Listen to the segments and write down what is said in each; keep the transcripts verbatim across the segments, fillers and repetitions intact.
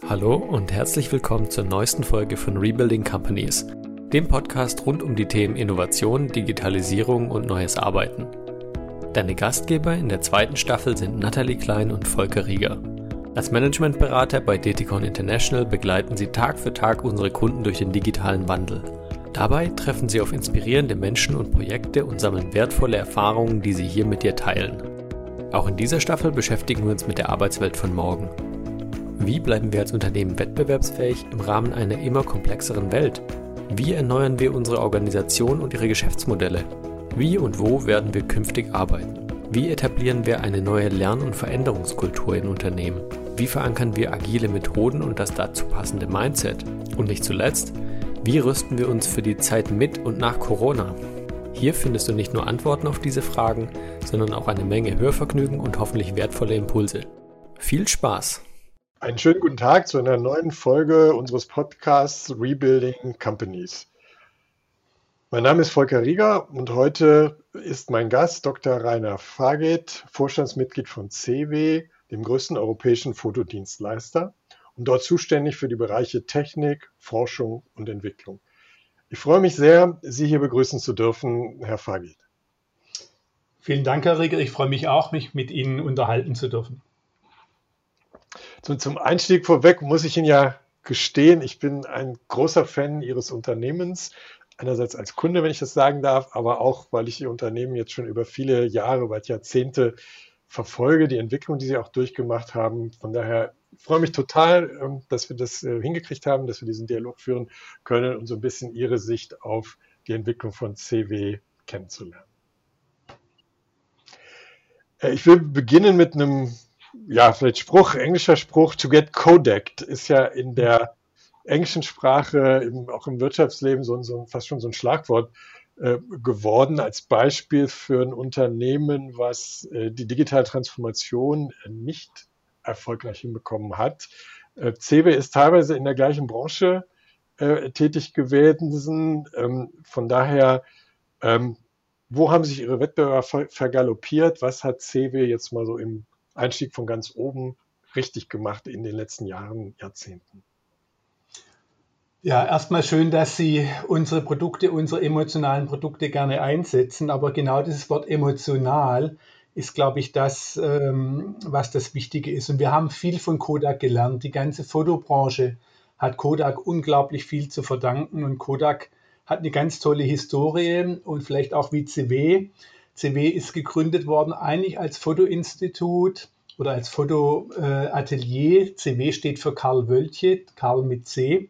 Hallo und herzlich willkommen zur neuesten Folge von Rebuilding Companies, dem Podcast rund um die Themen Innovation, Digitalisierung und neues Arbeiten. Deine Gastgeber in der zweiten Staffel sind Nathalie Klein und Volker Rieger. Als Managementberater bei Deticon International begleiten sie Tag für Tag unsere Kunden durch den digitalen Wandel. Dabei treffen sie auf inspirierende Menschen und Projekte und sammeln wertvolle Erfahrungen, die sie hier mit dir teilen. Auch in dieser Staffel beschäftigen wir uns mit der Arbeitswelt von morgen. Wie bleiben wir als Unternehmen wettbewerbsfähig im Rahmen einer immer komplexeren Welt? Wie erneuern wir unsere Organisation und ihre Geschäftsmodelle? Wie und wo werden wir künftig arbeiten? Wie etablieren wir eine neue Lern- und Veränderungskultur in Unternehmen? Wie verankern wir agile Methoden und das dazu passende Mindset? Und nicht zuletzt, wie rüsten wir uns für die Zeit mit und nach Corona? Hier findest du nicht nur Antworten auf diese Fragen, sondern auch eine Menge Hörvergnügen und hoffentlich wertvolle Impulse. Viel Spaß! Einen schönen guten Tag zu einer neuen Folge unseres Podcasts Rebuilding Companies. Mein Name ist Volker Rieger und heute ist mein Gast Doktor Rainer Faget, Vorstandsmitglied von C W, dem größten europäischen Fotodienstleister und dort zuständig für die Bereiche Technik, Forschung und Entwicklung. Ich freue mich sehr, Sie hier begrüßen zu dürfen, Herr Faget. Vielen Dank, Herr Rieger. Ich freue mich auch, mich mit Ihnen unterhalten zu dürfen. Zum Einstieg vorweg muss ich Ihnen ja gestehen, ich bin ein großer Fan Ihres Unternehmens. Einerseits als Kunde, wenn ich das sagen darf, aber auch, weil ich Ihr Unternehmen jetzt schon über viele Jahre, weit Jahrzehnte verfolge, die Entwicklung, die Sie auch durchgemacht haben. Von daher freue ich mich total, dass wir das hingekriegt haben, dass wir diesen Dialog führen können und so ein bisschen Ihre Sicht auf die Entwicklung von C W kennenzulernen. Ich will beginnen mit einem Ja, vielleicht Spruch, englischer Spruch, to get codeced ist ja in der englischen Sprache, im, auch im Wirtschaftsleben so, so fast schon so ein Schlagwort äh, geworden, als Beispiel für ein Unternehmen, was äh, die digitale Transformation äh, nicht erfolgreich hinbekommen hat. Äh, C W ist teilweise in der gleichen Branche äh, tätig gewesen. Ähm, von daher, ähm, wo haben sich Ihre Wettbewerber ver vergaloppiert? Was hat C W jetzt mal so im Einstieg von ganz oben richtig gemacht in den letzten Jahren, Jahrzehnten? Ja, erstmal schön, dass Sie unsere Produkte, unsere emotionalen Produkte gerne einsetzen. Aber genau dieses Wort emotional ist, glaube ich, das, ähm, was das Wichtige ist. Und wir haben viel von Kodak gelernt. Die ganze Fotobranche hat Kodak unglaublich viel zu verdanken. Und Kodak hat eine ganz tolle Historie und vielleicht auch wie C W. C W ist gegründet worden eigentlich als Fotoinstitut oder als Fotoatelier. C W steht für Karl Wöltje, Karl mit C.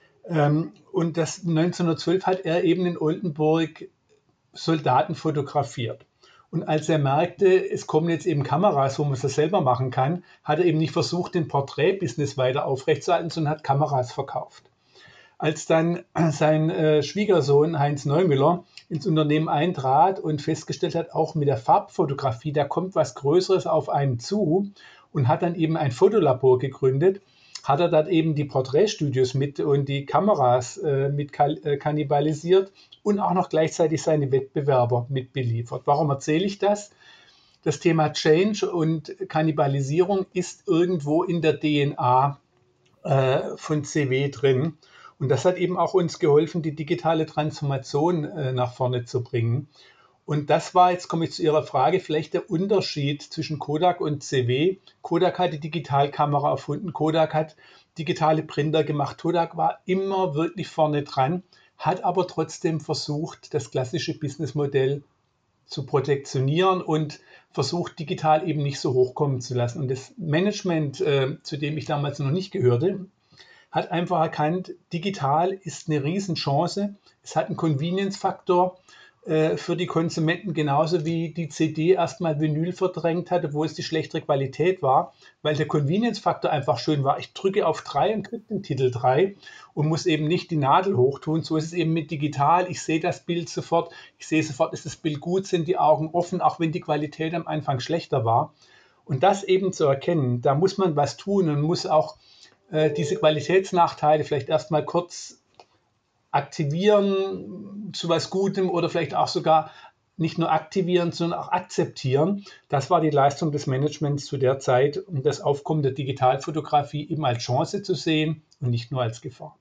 Und das neunzehnhundertzwölf hat er eben in Oldenburg Soldaten fotografiert. Und als er merkte, es kommen jetzt eben Kameras, wo man das selber machen kann, hat er eben nicht versucht, den Porträtbusiness weiter aufrechtzuerhalten, sondern hat Kameras verkauft. Als dann sein äh, Schwiegersohn Heinz Neumüller ins Unternehmen eintrat und festgestellt hat, auch mit der Farbfotografie, da kommt was Größeres auf einen zu und hat dann eben ein Fotolabor gegründet, hat er dort eben die Porträtstudios mit und die Kameras äh, mit äh, kannibalisiert und auch noch gleichzeitig seine Wettbewerber mit beliefert. Warum erzähle ich das? Das Thema Change und Kannibalisierung ist irgendwo in der D N A äh, von C W drin. Und das hat eben auch uns geholfen, die digitale Transformation äh, nach vorne zu bringen. Und das war, jetzt komme ich zu Ihrer Frage, vielleicht der Unterschied zwischen Kodak und C W. Kodak hat die Digitalkamera erfunden, Kodak hat digitale Printer gemacht. Kodak war immer wirklich vorne dran, hat aber trotzdem versucht, das klassische Businessmodell zu protektionieren und versucht, digital eben nicht so hochkommen zu lassen. Und das Management, äh, zu dem ich damals noch nicht gehörte, hat einfach erkannt, digital ist eine Riesenchance. Es hat einen Convenience-Faktor äh, für die Konsumenten, genauso wie die C D erstmal Vinyl verdrängt hatte, wo es die schlechtere Qualität war, weil der Convenience-Faktor einfach schön war. Ich drücke auf drei und kriege den Titel drei und muss eben nicht die Nadel hochtun. So ist es eben mit digital. Ich sehe das Bild sofort. Ich sehe sofort, ist das Bild gut, sind die Augen offen, auch wenn die Qualität am Anfang schlechter war. Und das eben zu erkennen, da muss man was tun und muss auch diese Qualitätsnachteile vielleicht erstmal kurz aktivieren zu was Gutem oder vielleicht auch sogar nicht nur aktivieren, sondern auch akzeptieren. Das war die Leistung des Managements zu der Zeit, um das Aufkommen der Digitalfotografie eben als Chance zu sehen und nicht nur als Gefahr.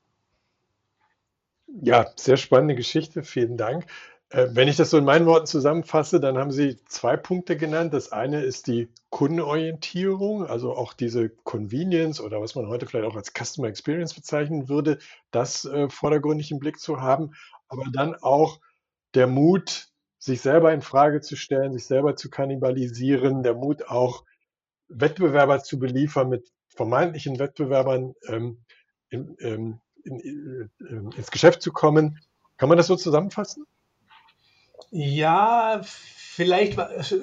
Ja, sehr spannende Geschichte, vielen Dank. Äh, Wenn ich das so in meinen Worten zusammenfasse, dann haben Sie zwei Punkte genannt. Das eine ist die Kundenorientierung, also auch diese Convenience oder was man heute vielleicht auch als Customer Experience bezeichnen würde, das äh, vordergründig im Blick zu haben, aber dann auch der Mut, sich selber in Frage zu stellen, sich selber zu kannibalisieren, der Mut auch Wettbewerber zu beliefern mit vermeintlichen Wettbewerbern ähm, in, ähm, in, in, ins Geschäft zu kommen. Kann man das so zusammenfassen? Ja, vielleicht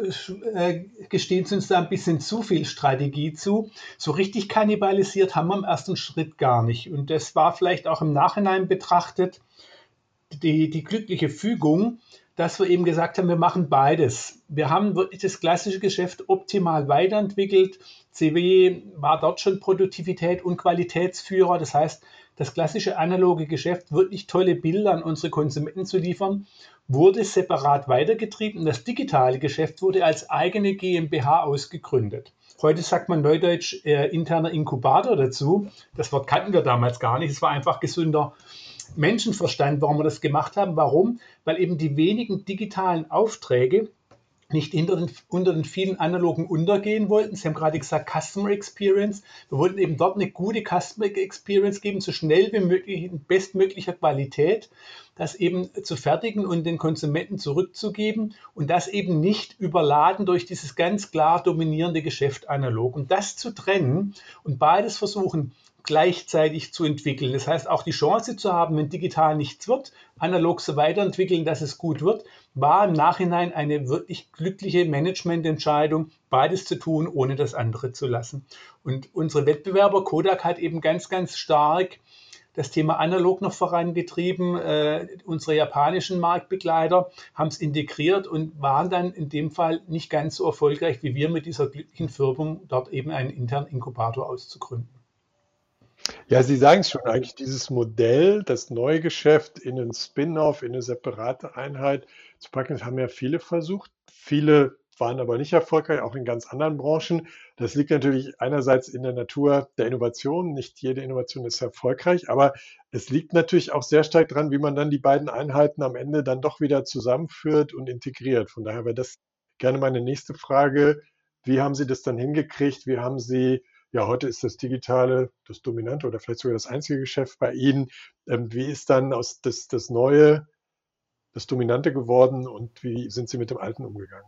äh, gestehen Sie uns da ein bisschen zu viel Strategie zu. So richtig kannibalisiert haben wir im ersten Schritt gar nicht. Und das war vielleicht auch im Nachhinein betrachtet die, die glückliche Fügung, dass wir eben gesagt haben, wir machen beides. Wir haben wirklich das klassische Geschäft optimal weiterentwickelt. C W war dort schon Produktivität und Qualitätsführer. Das heißt, das klassische analoge Geschäft, wirklich tolle Bilder an unsere Konsumenten zu liefern, wurde separat weitergetrieben. Das digitale Geschäft wurde als eigene GmbH ausgegründet. Heute sagt man neudeutsch äh, interner Inkubator dazu. Das Wort kannten wir damals gar nicht. Es war einfach gesünder Menschenverstand, warum wir das gemacht haben. Warum? Weil eben die wenigen digitalen Aufträge nicht hinter den, unter den vielen analogen untergehen wollten. Sie haben gerade gesagt, Customer Experience. Wir wollten eben dort eine gute Customer Experience geben, so schnell wie möglich, in bestmöglicher Qualität, das eben zu fertigen und den Konsumenten zurückzugeben und das eben nicht überladen durch dieses ganz klar dominierende Geschäft analog. Und das zu trennen und beides versuchen, gleichzeitig zu entwickeln. Das heißt, auch die Chance zu haben, wenn digital nichts wird, analog so weiterentwickeln, dass es gut wird, war im Nachhinein eine wirklich glückliche Managemententscheidung, beides zu tun, ohne das andere zu lassen. Und unsere Wettbewerber, Kodak, hat eben ganz, ganz stark das Thema analog noch vorangetrieben. Äh, unsere japanischen Marktbegleiter haben es integriert und waren dann in dem Fall nicht ganz so erfolgreich wie wir mit dieser glücklichen Führung, dort eben einen internen Inkubator auszugründen. Ja, Sie sagen es schon, eigentlich dieses Modell, das neue Geschäft in einen Spin-off, in eine separate Einheit zu packen, das haben ja viele versucht. Viele waren aber nicht erfolgreich, auch in ganz anderen Branchen. Das liegt natürlich einerseits in der Natur der Innovation. Nicht jede Innovation ist erfolgreich, aber es liegt natürlich auch sehr stark dran, wie man dann die beiden Einheiten am Ende dann doch wieder zusammenführt und integriert. Von daher wäre das gerne meine nächste Frage. Wie haben Sie das dann hingekriegt? Wie haben Sie Ja, heute ist das Digitale das dominante oder vielleicht sogar das einzige Geschäft bei Ihnen. Ähm, wie ist dann aus das, das Neue, das Dominante geworden und wie sind Sie mit dem Alten umgegangen?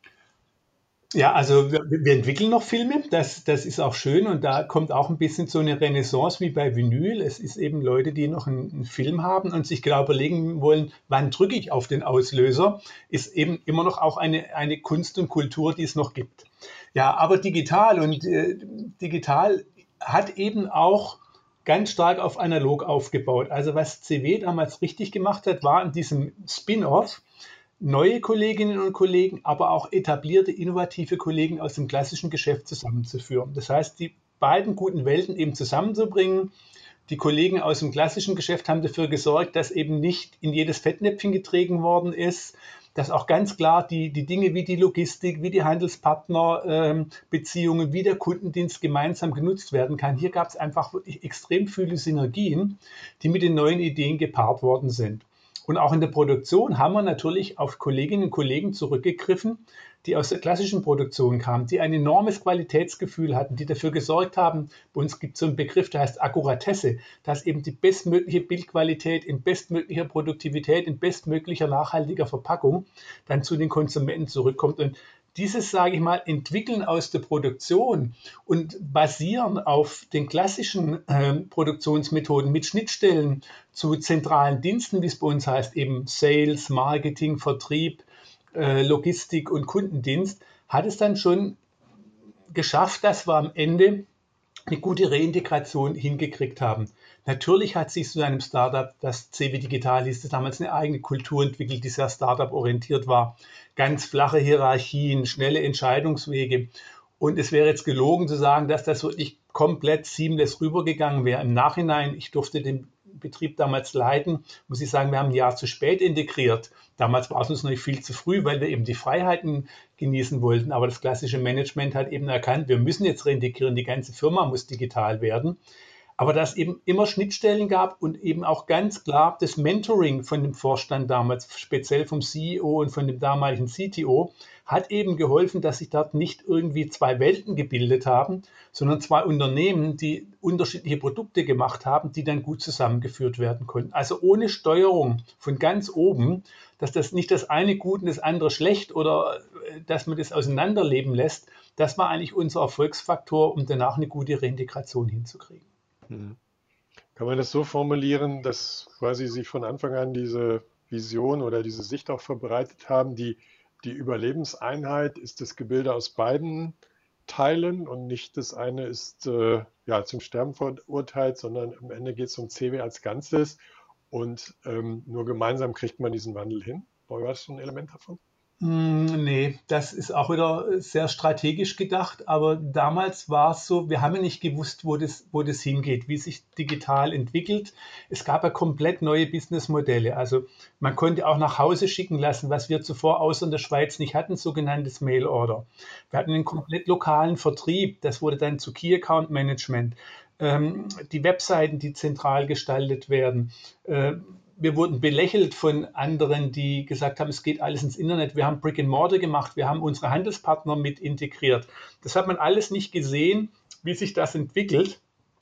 Ja, also wir, wir entwickeln noch Filme, das, das ist auch schön und da kommt auch ein bisschen so eine Renaissance wie bei Vinyl. Es ist eben Leute, die noch einen, einen Film haben und sich genau überlegen wollen, wann drücke ich auf den Auslöser, ist eben immer noch auch eine, eine Kunst und Kultur, die es noch gibt. Ja, aber digital und äh, digital hat eben auch ganz stark auf analog aufgebaut. Also was C W damals richtig gemacht hat, war in diesem Spin-off neue Kolleginnen und Kollegen, aber auch etablierte, innovative Kollegen aus dem klassischen Geschäft zusammenzuführen. Das heißt, die beiden guten Welten eben zusammenzubringen. Die Kollegen aus dem klassischen Geschäft haben dafür gesorgt, dass eben nicht in jedes Fettnäpfchen getreten worden ist, dass auch ganz klar die, die Dinge wie die Logistik, wie die Handelspartnerbeziehungen, ähm, wie der Kundendienst gemeinsam genutzt werden kann. Hier gab es einfach wirklich extrem viele Synergien, die mit den neuen Ideen gepaart worden sind. Und auch in der Produktion haben wir natürlich auf Kolleginnen und Kollegen zurückgegriffen, die aus der klassischen Produktion kamen, die ein enormes Qualitätsgefühl hatten, die dafür gesorgt haben, bei uns gibt es so einen Begriff, der heißt Akkuratesse, dass eben die bestmögliche Bildqualität in bestmöglicher Produktivität, in bestmöglicher nachhaltiger Verpackung dann zu den Konsumenten zurückkommt. Und dieses, sage ich mal, Entwickeln aus der Produktion und basieren auf den klassischen äh, Produktionsmethoden mit Schnittstellen zu zentralen Diensten, wie es bei uns heißt, eben Sales, Marketing, Vertrieb, äh, Logistik und Kundendienst, hat es dann schon geschafft, dass wir am Ende eine gute Reintegration hingekriegt haben. Natürlich hat sich zu einem Startup, das C W Digital hieß, damals eine eigene Kultur entwickelt, die sehr Startup-orientiert war. Ganz flache Hierarchien, schnelle Entscheidungswege. Und es wäre jetzt gelogen zu sagen, dass das wirklich komplett seamless rübergegangen wäre. Im Nachhinein, ich durfte den Betrieb damals leiten, muss ich sagen, wir haben ein Jahr zu spät integriert. Damals war es uns noch viel zu früh, weil wir eben die Freiheiten genießen wollten. Aber das klassische Management hat eben erkannt, wir müssen jetzt reintegrieren, die ganze Firma muss digital werden. Aber dass es eben immer Schnittstellen gab und eben auch ganz klar das Mentoring von dem Vorstand damals, speziell vom C E O und von dem damaligen C T O, hat eben geholfen, dass sich dort nicht irgendwie zwei Welten gebildet haben, sondern zwei Unternehmen, die unterschiedliche Produkte gemacht haben, die dann gut zusammengeführt werden konnten. Also ohne Steuerung von ganz oben, dass das nicht das eine gut und das andere schlecht oder dass man das auseinanderleben lässt, das war eigentlich unser Erfolgsfaktor, um danach eine gute Reintegration hinzukriegen. Kann man das so formulieren, dass quasi Sie von Anfang an diese Vision oder diese Sicht auch verbreitet haben, die, die Überlebenseinheit ist das Gebilde aus beiden Teilen und nicht das eine ist äh, ja, zum Sterben verurteilt, sondern am Ende geht es um C W als Ganzes und ähm, nur gemeinsam kriegt man diesen Wandel hin? War das so ein Element davon? Nee, das ist auch wieder sehr strategisch gedacht, aber damals war es so, wir haben ja nicht gewusst, wo das, wo das hingeht, wie sich digital entwickelt. Es gab ja komplett neue Businessmodelle. Also man konnte auch nach Hause schicken lassen, was wir zuvor außer in der Schweiz nicht hatten, sogenanntes Mail-Order. Wir hatten einen komplett lokalen Vertrieb, das wurde dann zu Key Account Management. Ähm, die Webseiten, die zentral gestaltet werden. Äh, Wir wurden belächelt von anderen, die gesagt haben, es geht alles ins Internet. Wir haben Brick and Mortar gemacht, wir haben unsere Handelspartner mit integriert. Das hat man alles nicht gesehen, wie sich das entwickelt.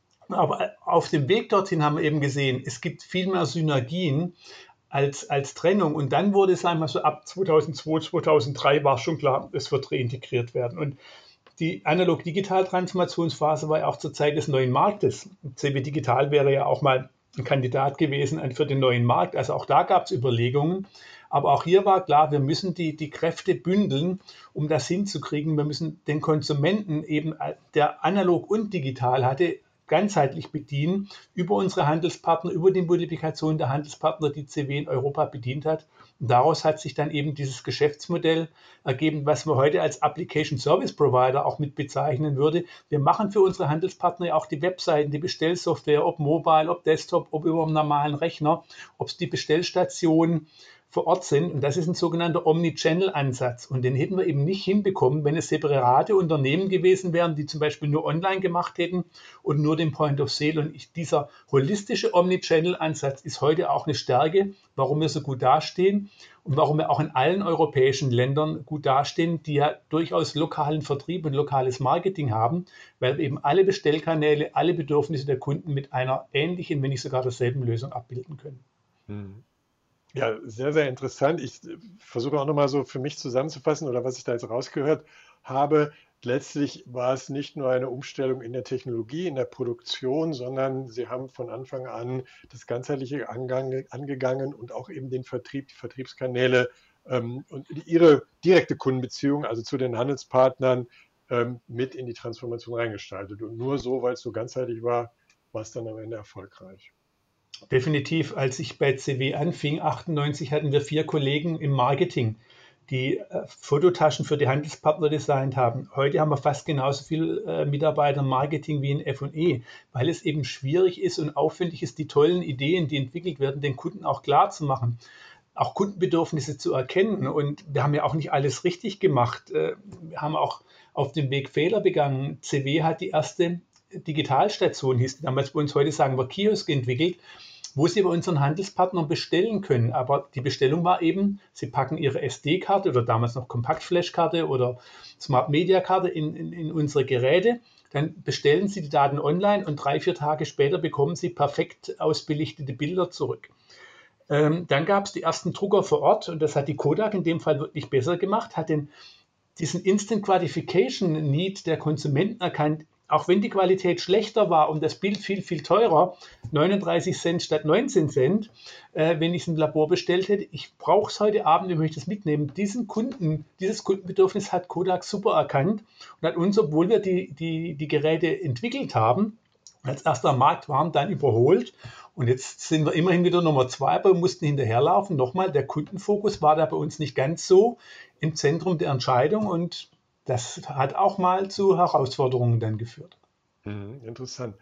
Aber auf dem Weg dorthin haben wir eben gesehen, es gibt viel mehr Synergien als, als Trennung. Und dann wurde es einmal so ab zweitausendzwei, zweitausenddrei war schon klar, es wird reintegriert werden. Und die Analog-Digital-Transformationsphase war ja auch zur Zeit des neuen Marktes. C W Digital wäre ja auch mal ein Kandidat gewesen für den neuen Markt. Also auch da gab es Überlegungen. Aber auch hier war klar, wir müssen die, die Kräfte bündeln, um das hinzukriegen. Wir müssen den Konsumenten eben, der analog und digital hatte, ganzheitlich bedienen, über unsere Handelspartner, über die Multiplikation der Handelspartner, die C W in Europa bedient hat. Und daraus hat sich dann eben dieses Geschäftsmodell ergeben, was man heute als Application Service Provider auch mit bezeichnen würde. Wir machen für unsere Handelspartner ja auch die Webseiten, die Bestellsoftware, ob mobile, ob Desktop, ob über einen normalen Rechner, ob es die Bestellstationen vor Ort sind. Und das ist ein sogenannter Omnichannel-Ansatz. Und den hätten wir eben nicht hinbekommen, wenn es separate Unternehmen gewesen wären, die zum Beispiel nur online gemacht hätten und nur den Point of Sale. Und ich, dieser holistische Omnichannel-Ansatz ist heute auch eine Stärke, warum wir so gut dastehen und warum wir auch in allen europäischen Ländern gut dastehen, die ja durchaus lokalen Vertrieb und lokales Marketing haben, weil wir eben alle Bestellkanäle, alle Bedürfnisse der Kunden mit einer ähnlichen, wenn nicht sogar derselben Lösung abbilden können. Hm. Ja, sehr, sehr interessant. Ich versuche auch nochmal so für mich zusammenzufassen oder was ich da jetzt rausgehört habe. Letztlich war es nicht nur eine Umstellung in der Technologie, in der Produktion, sondern Sie haben von Anfang an das ganzheitliche Angang, angegangen und auch eben den Vertrieb, die Vertriebskanäle ähm, und Ihre direkte Kundenbeziehung, also zu den Handelspartnern, ähm, mit in die Transformation reingestaltet. Und nur so, weil es so ganzheitlich war, war es dann am Ende erfolgreich. Definitiv. Als ich bei C W anfing, achtundneunzig, hatten wir vier Kollegen im Marketing, die äh, Fototaschen für die Handelspartner designt haben. Heute haben wir fast genauso viele äh, Mitarbeiter im Marketing wie in F und E, weil es eben schwierig ist und aufwendig ist, die tollen Ideen, die entwickelt werden, den Kunden auch klar zu machen, auch Kundenbedürfnisse zu erkennen. Und wir haben ja auch nicht alles richtig gemacht. Äh, wir haben auch auf dem Weg Fehler begangen. C W hat die erste Digitalstation, hieß damals bei uns, heute sagen wir Kiosk, entwickelt, wo Sie bei unseren Handelspartnern bestellen können. Aber die Bestellung war eben, Sie packen Ihre S D-Karte oder damals noch Kompaktflash-Karte oder Smart-Media-Karte in, in, in unsere Geräte. Dann bestellen Sie die Daten online und drei, vier Tage später bekommen Sie perfekt ausbelichtete Bilder zurück. Ähm, dann gab es die ersten Drucker vor Ort und das hat die Kodak in dem Fall wirklich besser gemacht, hat den, diesen Instant Gratification Need der Konsumenten erkannt. Auch wenn die Qualität schlechter war und das Bild viel, viel teurer, neununddreißig Cent statt neunzehn Cent, äh, wenn ich es im Labor bestellt hätte, ich brauche es heute Abend, ich möchte es mitnehmen. Diesen Kunden, dieses Kundenbedürfnis hat Kodak super erkannt und hat uns, obwohl wir die, die, die Geräte entwickelt haben, als erster am Markt waren, dann überholt. Und jetzt sind wir immerhin wieder Nummer zwei, aber wir mussten hinterherlaufen. Nochmal, der Kundenfokus war da bei uns nicht ganz so im Zentrum der Entscheidung und das hat auch mal zu Herausforderungen dann geführt. Mhm, interessant.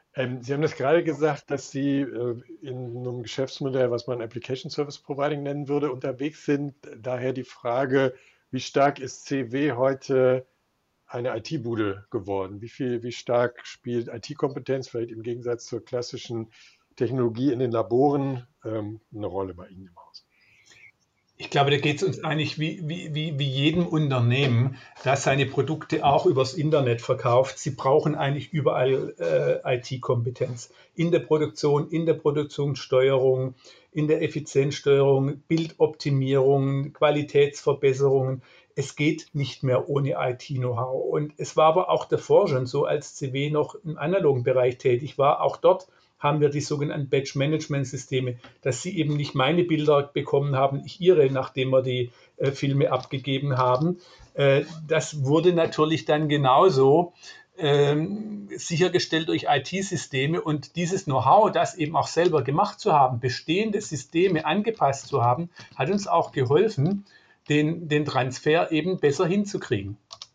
Ähm, Sie haben das gerade gesagt, dass Sie äh, in einem Geschäftsmodell, was man Application Service Providing nennen würde, unterwegs sind. Daher die Frage, wie stark ist C W heute eine I T-Bude geworden? Wie viel, wie stark spielt I T-Kompetenz vielleicht im Gegensatz zur klassischen Technologie in den Laboren ähm, eine Rolle bei Ihnen im Haus? Ich glaube, da geht es uns eigentlich wie, wie, wie, wie jedem Unternehmen, das seine Produkte auch übers Internet verkauft. Sie brauchen eigentlich überall äh, I T-Kompetenz. In der Produktion, in der Produktionssteuerung, in der Effizienzsteuerung, Bildoptimierung, Qualitätsverbesserungen. Es geht nicht mehr ohne I T-Know-how. Und es war aber auch davor schon so, als C W noch im analogen Bereich tätig war. Auch dort haben wir die sogenannten Batch-Management-Systeme, dass Sie eben nicht meine Bilder bekommen haben, ich Ihre, nachdem wir die äh, Filme abgegeben haben. Äh, das wurde natürlich dann genauso ähm, sichergestellt durch I T-Systeme, und dieses Know-how, das eben auch selber gemacht zu haben, bestehende Systeme angepasst zu haben, hat uns auch geholfen, den, den Transfer eben besser hinzukriegen.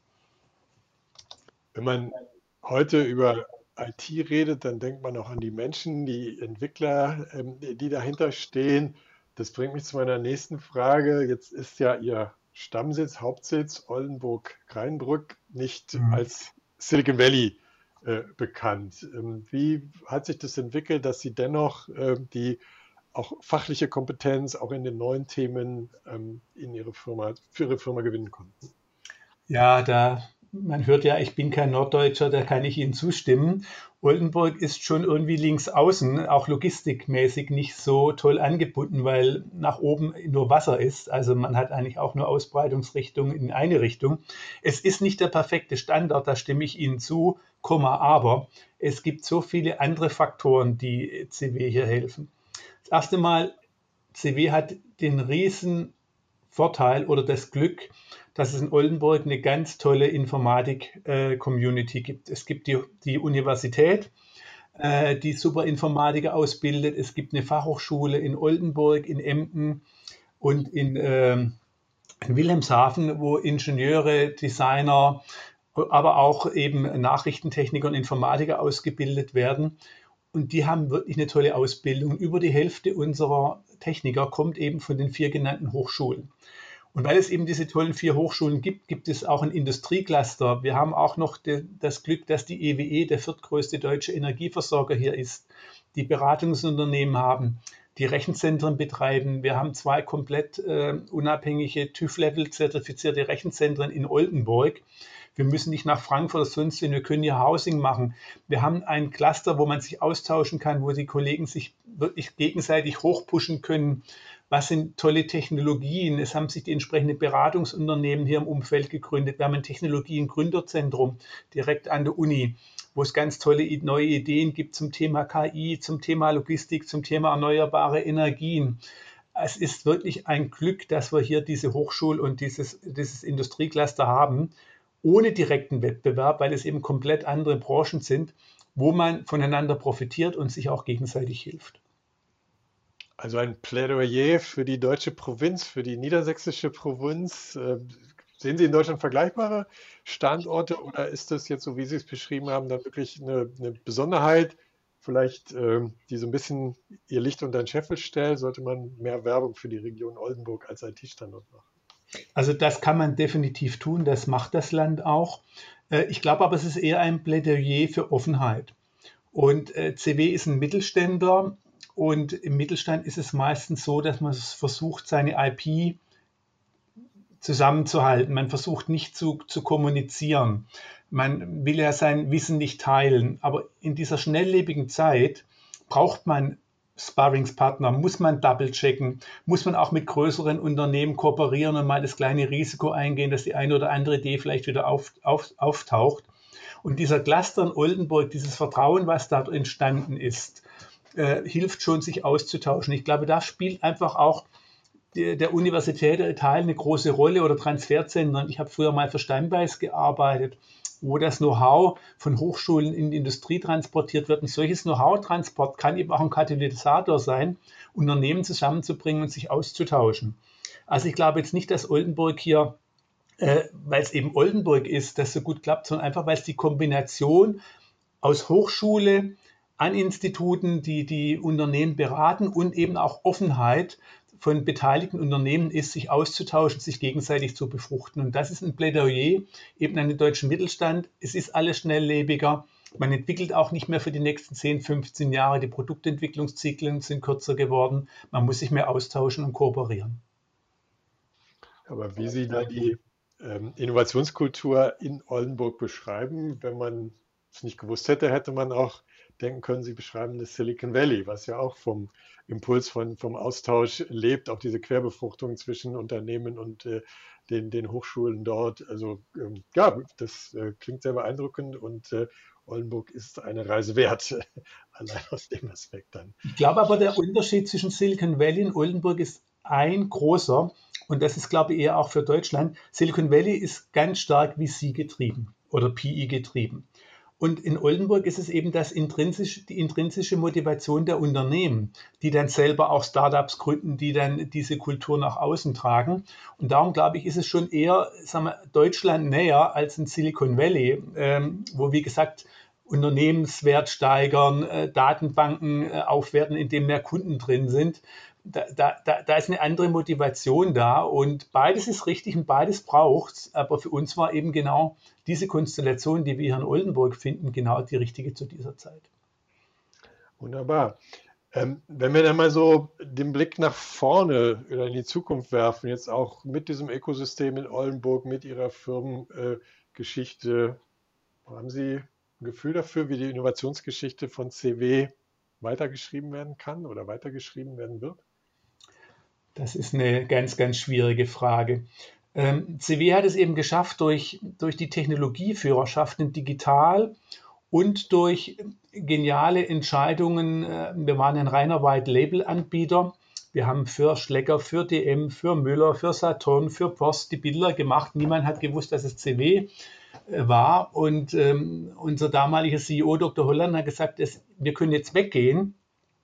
Wenn man heute über I T redet, dann denkt man auch an die Menschen, die Entwickler, ähm, die dahinter stehen. Das bringt mich zu meiner nächsten Frage. Jetzt ist ja Ihr Stammsitz, Hauptsitz Oldenburg-Kreinbrück nicht Mhm. als Silicon Valley äh, bekannt. Ähm, wie hat sich das entwickelt, dass Sie dennoch äh, die auch fachliche Kompetenz auch in den neuen Themen ähm, in Ihre Firma, für Ihre Firma gewinnen konnten? Ja, da, man hört ja, ich bin kein Norddeutscher, da kann ich Ihnen zustimmen. Oldenburg ist schon irgendwie links außen, auch logistikmäßig nicht so toll angebunden, weil nach oben nur Wasser ist. Also man hat eigentlich auch nur Ausbreitungsrichtungen in eine Richtung. Es ist nicht der perfekte Standort, da stimme ich Ihnen zu, Komma, aber es gibt so viele andere Faktoren, die C W hier helfen. Das erste Mal, C W hat den riesen Vorteil oder das Glück, dass es in Oldenburg eine ganz tolle Informatik-Community gibt. Es gibt die, die Universität, äh, die super Informatiker ausbildet. Es gibt eine Fachhochschule in Oldenburg, in Emden und in, äh, in Wilhelmshaven, wo Ingenieure, Designer, aber auch eben Nachrichtentechniker und Informatiker ausgebildet werden. Und die haben wirklich eine tolle Ausbildung. Über die Hälfte unserer Techniker kommt eben von den vier genannten Hochschulen. Und weil es eben diese tollen vier Hochschulen gibt, gibt es auch ein Industriecluster. Wir haben auch noch de, das Glück, dass die E W E der viertgrößte deutsche Energieversorger hier ist, die Beratungsunternehmen haben, die Rechenzentren betreiben. Wir haben zwei komplett äh, unabhängige TÜV-Level zertifizierte Rechenzentren in Oldenburg. Wir müssen nicht nach Frankfurt oder sonst hin, wir können hier Housing machen. Wir haben ein Cluster, wo man sich austauschen kann, wo die Kollegen sich wirklich gegenseitig hochpushen können. Was sind tolle Technologien? Es haben sich die entsprechenden Beratungsunternehmen hier im Umfeld gegründet. Wir haben ein Technologien-Gründerzentrum direkt an der Uni, wo es ganz tolle neue Ideen gibt zum Thema K I, zum Thema Logistik, zum Thema erneuerbare Energien. Es ist wirklich ein Glück, dass wir hier diese Hochschul- und dieses, dieses Industriecluster haben, ohne direkten Wettbewerb, weil es eben komplett andere Branchen sind, wo man voneinander profitiert und sich auch gegenseitig hilft. Also ein Plädoyer für die deutsche Provinz, für die niedersächsische Provinz. Äh, Sehen Sie in Deutschland vergleichbare Standorte oder ist das jetzt, so wie Sie es beschrieben haben, dann wirklich eine, eine Besonderheit, vielleicht ähm, die so ein bisschen ihr Licht unter den Scheffel stellt? Sollte man mehr Werbung für die Region Oldenburg als I T-Standort machen? Also das kann man definitiv tun, das macht das Land auch. Äh, Ich glaube aber, es ist eher ein Plädoyer für Offenheit. Und äh, C W ist ein Mittelständler, und im Mittelstand ist es meistens so, dass man versucht, seine I P zusammenzuhalten. Man versucht nicht zu, zu kommunizieren. Man will ja sein Wissen nicht teilen. Aber in dieser schnelllebigen Zeit braucht man Sparringspartner, muss man double-checken, muss man auch mit größeren Unternehmen kooperieren und mal das kleine Risiko eingehen, dass die eine oder andere Idee vielleicht wieder auf, auf, auftaucht. Und dieser Cluster in Oldenburg, dieses Vertrauen, was da entstanden ist, äh, hilft schon, sich auszutauschen. Ich glaube, da spielt einfach auch der, der universitäre Teil eine große Rolle, oder Transferzentren. Ich habe früher mal für Steinbeis gearbeitet, wo das Know-how von Hochschulen in die Industrie transportiert wird. Und solches Know-how-Transport kann eben auch ein Katalysator sein, Unternehmen zusammenzubringen und sich auszutauschen. Also ich glaube jetzt nicht, dass Oldenburg hier, äh, weil es eben Oldenburg ist, das so gut klappt, sondern einfach, weil es die Kombination aus Hochschule an Instituten, die die Unternehmen beraten und eben auch Offenheit von beteiligten Unternehmen ist, sich auszutauschen, sich gegenseitig zu befruchten. Und das ist ein Plädoyer eben an den deutschen Mittelstand. Es ist alles schnelllebiger. Man entwickelt auch nicht mehr für die nächsten zehn, fünfzehn Jahre. Die Produktentwicklungszyklen sind kürzer geworden. Man muss sich mehr austauschen und kooperieren. Aber wie Sie da die ähm, Innovationskultur in Oldenburg beschreiben, wenn man es nicht gewusst hätte, hätte man auch denken können, Sie beschreiben das Silicon Valley, was ja auch vom Impuls von, vom Austausch lebt, auch diese Querbefruchtung zwischen Unternehmen und äh, den, den Hochschulen dort. Also ähm, ja, das äh, klingt sehr beeindruckend und äh, Oldenburg ist eine Reise wert, allein aus dem Aspekt dann. Ich glaube aber, der Unterschied zwischen Silicon Valley und Oldenburg ist ein großer, und das ist, glaube ich, eher auch für Deutschland. Silicon Valley ist ganz stark V C getrieben oder P E getrieben. Und in Oldenburg ist es eben das intrinsisch, die intrinsische Motivation der Unternehmen, die dann selber auch Startups gründen, die dann diese Kultur nach außen tragen. Und darum, glaube ich, ist es schon eher, sagen wir, Deutschland näher als in Silicon Valley, ähm, wo, wie gesagt, Unternehmenswert steigern, äh, Datenbanken äh, aufwerten, in denen mehr Kunden drin sind. Da, da, da ist eine andere Motivation da und beides ist richtig und beides braucht es. Aber für uns war eben genau diese Konstellation, die wir hier in Oldenburg finden, genau die richtige zu dieser Zeit. Wunderbar. Ähm, wenn wir dann mal so den Blick nach vorne oder in die Zukunft werfen, jetzt auch mit diesem Ökosystem in Oldenburg, mit Ihrer Firmengeschichte, äh, haben Sie ein Gefühl dafür, wie die Innovationsgeschichte von C W weitergeschrieben werden kann oder weitergeschrieben werden wird? Das ist eine ganz, ganz schwierige Frage. Ähm, C W hat es eben geschafft, durch, durch die Technologieführerschaften digital und durch geniale Entscheidungen. Äh, wir waren ein reiner White-Label-Anbieter. Wir haben für Schlecker, für D M, für Müller, für Saturn, für Post die Bilder gemacht. Niemand hat gewusst, dass es C W äh, war. Und ähm, unser damaliger C E O, Doktor Holland, hat gesagt, dass wir können jetzt weggehen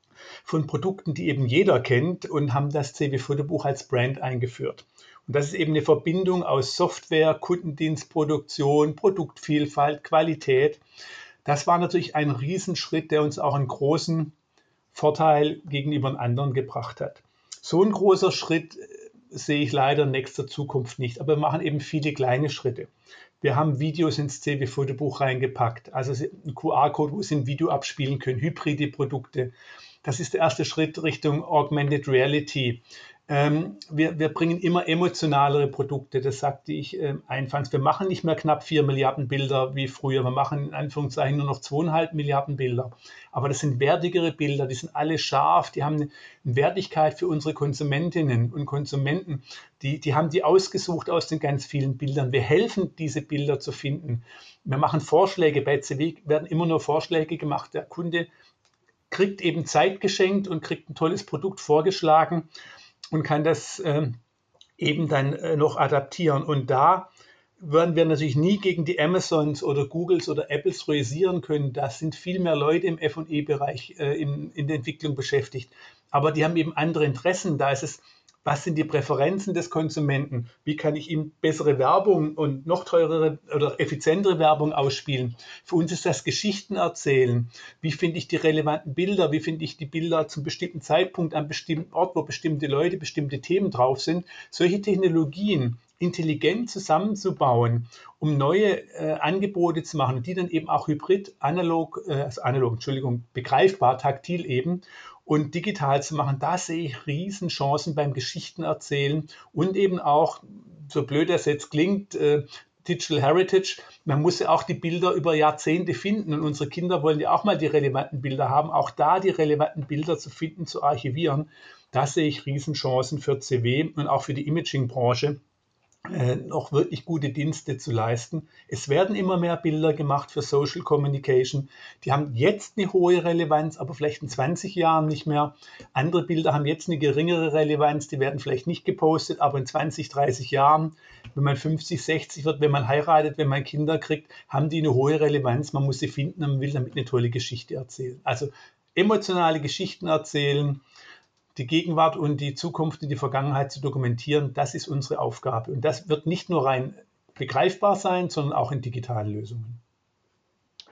von Produkten, die eben jeder kennt, und haben das C W-Fotobuch als Brand eingeführt. Und das ist eben eine Verbindung aus Software, Kundendienstproduktion, Produktvielfalt, Qualität. Das war natürlich ein Riesenschritt, der uns auch einen großen Vorteil gegenüber den anderen gebracht hat. So ein großer Schritt sehe ich leider in nächster Zukunft nicht, aber wir machen eben viele kleine Schritte. Wir haben Videos ins C W-Fotobuch reingepackt, also ein Q R-Code, wo Sie ein Video abspielen können, hybride Produkte. Das ist der erste Schritt Richtung Augmented Reality. Ähm, wir, wir bringen immer emotionalere Produkte, das sagte ich äh, anfangs. Wir machen nicht mehr knapp vier Milliarden Bilder wie früher. Wir machen in Anführungszeichen nur noch zweieinhalb Milliarden Bilder. Aber das sind wertigere Bilder, die sind alle scharf, die haben eine Wertigkeit für unsere Konsumentinnen und Konsumenten. Die, die haben die ausgesucht aus den ganz vielen Bildern. Wir helfen, diese Bilder zu finden. Wir machen Vorschläge. Bei C W werden immer nur Vorschläge gemacht. Der Kunde kriegt eben Zeit geschenkt und kriegt ein tolles Produkt vorgeschlagen und kann das äh, eben dann äh, noch adaptieren. Und da werden wir natürlich nie gegen die Amazons oder Googles oder Apples realisieren können. Da sind viel mehr Leute im F und E-Bereich äh, in, in der Entwicklung beschäftigt. Aber die haben eben andere Interessen. Da ist es, was sind die Präferenzen des Konsumenten? Wie kann ich ihm bessere Werbung und noch teurere oder effizientere Werbung ausspielen? Für uns ist das Geschichten erzählen. Wie finde ich die relevanten Bilder? Wie finde ich die Bilder zum bestimmten Zeitpunkt an bestimmten Ort, wo bestimmte Leute, bestimmte Themen drauf sind? Solche Technologien intelligent zusammenzubauen, um neue äh, Angebote zu machen, die dann eben auch hybrid, analog, äh, also analog, Entschuldigung, begreifbar, taktil eben und digital zu machen, da sehe ich Riesenchancen beim Geschichtenerzählen und eben auch, so blöd das jetzt klingt, äh, Digital Heritage. Man muss ja auch die Bilder über Jahrzehnte finden und unsere Kinder wollen ja auch mal die relevanten Bilder haben. Auch da die relevanten Bilder zu finden, zu archivieren, da sehe ich Riesenchancen für C W und auch für die Imaging-Branche, Äh, noch wirklich gute Dienste zu leisten. Es werden immer mehr Bilder gemacht für Social Communication. Die haben jetzt eine hohe Relevanz, aber vielleicht in zwanzig Jahren nicht mehr. Andere Bilder haben jetzt eine geringere Relevanz, die werden vielleicht nicht gepostet, aber in zwanzig, dreißig Jahren, wenn man fünfzig, sechzig wird, wenn man heiratet, wenn man Kinder kriegt, haben die eine hohe Relevanz. Man muss sie finden und man will damit eine tolle Geschichte erzählen. Also emotionale Geschichten erzählen, die Gegenwart und die Zukunft und die Vergangenheit zu dokumentieren, das ist unsere Aufgabe. Und das wird nicht nur rein begreifbar sein, sondern auch in digitalen Lösungen.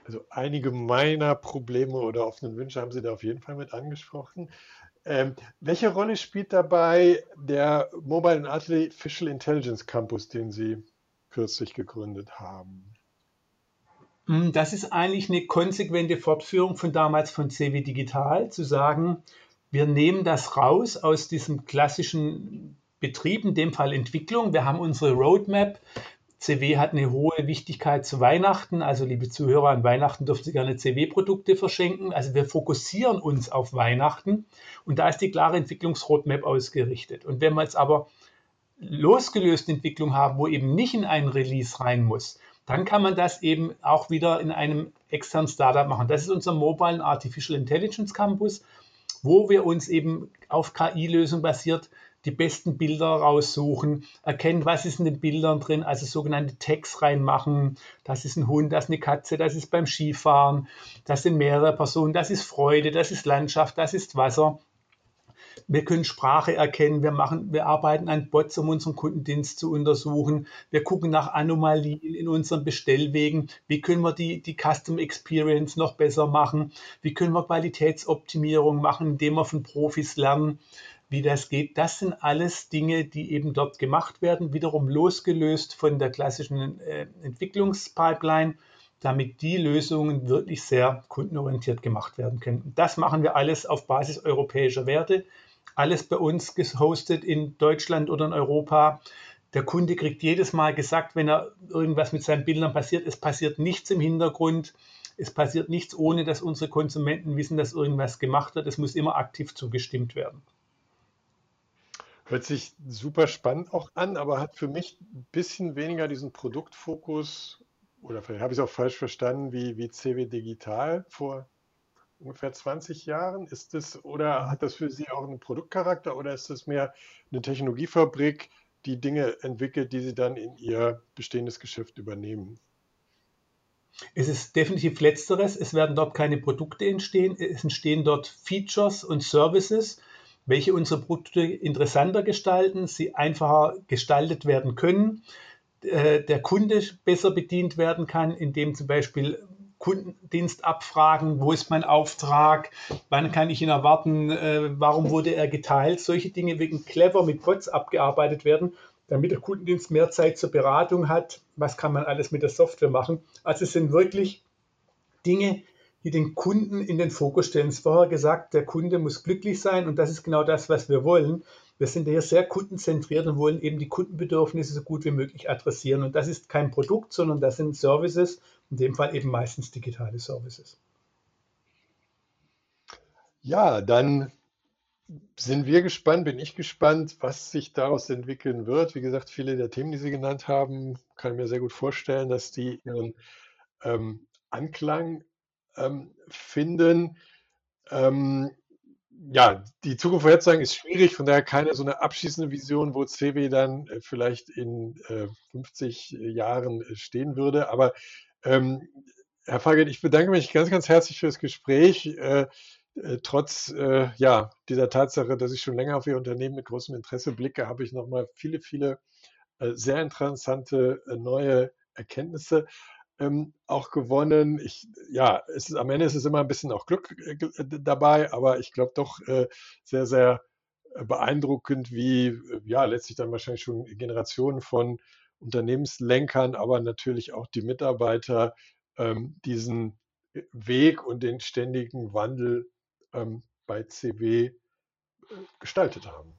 Also einige meiner Probleme oder offenen Wünsche haben Sie da auf jeden Fall mit angesprochen. Ähm, welche Rolle spielt dabei der Mobile and Artificial Intelligence Campus, den Sie kürzlich gegründet haben? Mm, Das ist eigentlich eine konsequente Fortführung von damals von C W Digital, zu sagen, wir nehmen das raus aus diesem klassischen Betrieb, in dem Fall Entwicklung. Wir haben unsere Roadmap. C W hat eine hohe Wichtigkeit zu Weihnachten. Also, liebe Zuhörer, an Weihnachten dürfen Sie gerne C W-Produkte verschenken. Also, wir fokussieren uns auf Weihnachten und da ist die klare Entwicklungsroadmap ausgerichtet. Und wenn wir jetzt aber losgelöste Entwicklung haben, wo eben nicht in einen Release rein muss, dann kann man das eben auch wieder in einem externen Startup machen. Das ist unser Mobile Artificial Intelligence Campus, wo wir uns eben auf K I-Lösungen basiert die besten Bilder raussuchen, erkennen, was ist in den Bildern drin, also sogenannte Tags reinmachen. Das ist ein Hund, das ist eine Katze, das ist beim Skifahren, das sind mehrere Personen, das ist Freude, das ist Landschaft, das ist Wasser. Wir können Sprache erkennen, wir, machen, wir arbeiten an Bots, um unseren Kundendienst zu untersuchen. Wir gucken nach Anomalien in unseren Bestellwegen. Wie können wir die, die Custom Experience noch besser machen? Wie können wir Qualitätsoptimierung machen, indem wir von Profis lernen, wie das geht? Das sind alles Dinge, die eben dort gemacht werden, wiederum losgelöst von der klassischen äh, Entwicklungspipeline, damit die Lösungen wirklich sehr kundenorientiert gemacht werden können. Das machen wir alles auf Basis europäischer Werte, alles bei uns gehostet in Deutschland oder in Europa. Der Kunde kriegt jedes Mal gesagt, wenn er irgendwas mit seinen Bildern passiert, es passiert nichts im Hintergrund, es passiert nichts, ohne dass unsere Konsumenten wissen, dass irgendwas gemacht wird. Es muss immer aktiv zugestimmt werden. Hört sich super spannend auch an, aber hat für mich ein bisschen weniger diesen Produktfokus, oder vielleicht habe ich es auch falsch verstanden, wie, wie C W Digital vor ungefähr zwanzig Jahren. Ist das, oder hat das für Sie auch einen Produktcharakter oder ist das mehr eine Technologiefabrik, die Dinge entwickelt, die Sie dann in Ihr bestehendes Geschäft übernehmen? Es ist definitiv Letzteres. Es werden dort keine Produkte entstehen. Es entstehen dort Features und Services, welche unsere Produkte interessanter gestalten, sie einfacher gestaltet werden können, äh, der Kunde besser bedient werden kann, indem zum Beispiel Kundendienst abfragen, wo ist mein Auftrag, wann kann ich ihn erwarten, äh, warum wurde er geteilt. Solche Dinge wegen clever mit Bots abgearbeitet werden, damit der Kundendienst mehr Zeit zur Beratung hat. Was kann man alles mit der Software machen? Also es sind wirklich Dinge, die den Kunden in den Fokus stellen. Es ist vorher gesagt, der Kunde muss glücklich sein und das ist genau das, was wir wollen. Wir sind hier sehr kundenzentriert und wollen eben die Kundenbedürfnisse so gut wie möglich adressieren. Und das ist kein Produkt, sondern das sind Services, in dem Fall eben meistens digitale Services. Ja, dann sind wir gespannt, bin ich gespannt, was sich daraus entwickeln wird. Wie gesagt, viele der Themen, die Sie genannt haben, kann ich mir sehr gut vorstellen, dass die ihren ähm, Anklang ähm, finden. Ähm, ja, die Zukunft vorherzusagen ist schwierig, von daher keine so eine abschließende Vision, wo C W dann äh, vielleicht in äh, fünfzig Jahren äh, stehen würde. Aber ähm, Herr Fagel, ich bedanke mich ganz, ganz herzlich für das Gespräch. Äh, äh, trotz äh, ja, dieser Tatsache, dass ich schon länger auf Ihr Unternehmen mit großem Interesse blicke, habe ich nochmal viele, viele äh, sehr interessante äh, neue Erkenntnisse ähm, auch gewonnen. Ich, ja, es ist, am Ende ist es immer ein bisschen auch Glück äh, dabei, aber ich glaube doch äh, sehr, sehr beeindruckend, wie äh, ja letztlich dann wahrscheinlich schon Generationen von Unternehmenslenkern, aber natürlich auch die Mitarbeiter ähm, diesen Weg und den ständigen Wandel ähm, bei C W äh, gestaltet haben.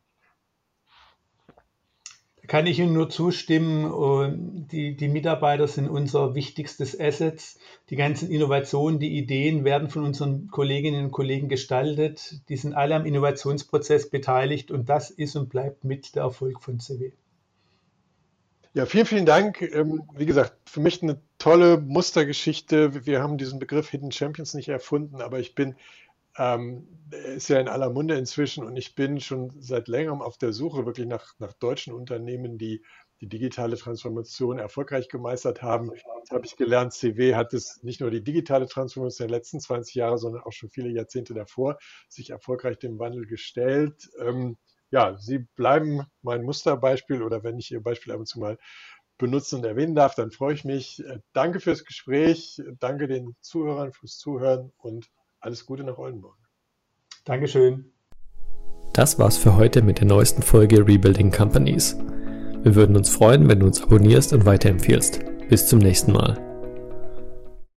Da kann ich Ihnen nur zustimmen. Und Die, die Mitarbeiter sind unser wichtigstes Asset. Die ganzen Innovationen, die Ideen werden von unseren Kolleginnen und Kollegen gestaltet. Die sind alle am Innovationsprozess beteiligt und das ist und bleibt mit der Erfolg von C W. Ja, vielen, vielen Dank. Ähm, wie gesagt, für mich eine tolle Mustergeschichte. Wir haben diesen Begriff Hidden Champions nicht erfunden, aber ich bin, ähm, er ist ja in aller Munde inzwischen und ich bin schon seit längerem auf der Suche wirklich nach, nach deutschen Unternehmen, die die digitale Transformation erfolgreich gemeistert haben. Jetzt habe ich gelernt, C W hat es nicht nur die digitale Transformation der letzten zwanzig Jahre, sondern auch schon viele Jahrzehnte davor sich erfolgreich dem Wandel gestellt. Ähm, ja, Sie bleiben mein Musterbeispiel oder wenn ich Ihr Beispiel ab und zu mal benutzen und erwähnen darf, dann freue ich mich. Danke fürs Gespräch, danke den Zuhörern fürs Zuhören und alles Gute nach Oldenburg. Dankeschön. Das war's für heute mit der neuesten Folge Rebuilding Companies. Wir würden uns freuen, wenn du uns abonnierst und weiterempfiehlst. Bis zum nächsten Mal.